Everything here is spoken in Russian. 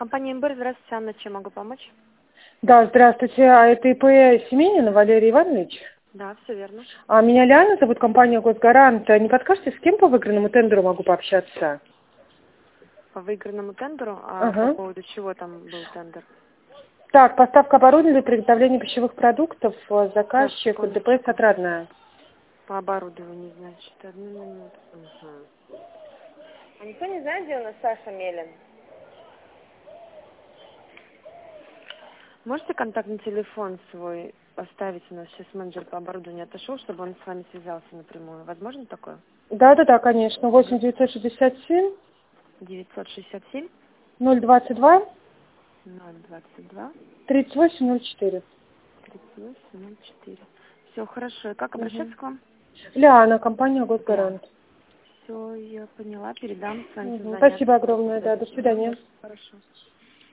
Компания МБР, здравствуйте, Анна, чем могу помочь? Да, здравствуйте. А это ИП Семенина Валерий Иванович? Да, все верно. А меня Лиана зовут, компания Госгарант. Не подскажете, с кем по выигранному тендеру могу пообщаться? По выигранному тендеру, по Ага. поводу чего там был тендер? Так, поставка оборудования для приготовления пищевых продуктов. Сейчас, Заказчик ДПС секундочку. «Отрадная». По оборудованию, значит, 1 минуту. Угу. А никто не знает, где у нас Саша Мелин? Можете контактный телефон свой оставить? У нас сейчас менеджер по оборудованию отошел, чтобы он с вами связался напрямую. Возможно такое? Да, конечно. 8 967 967 022 022 3804. 3804. Все, хорошо. И как Угу. обращаться к вам? Лиана, компания Да. Госгарант. Все, я поняла. Передам, с вами Угу. созвонятся. Спасибо огромное, да, до свидания. Хорошо.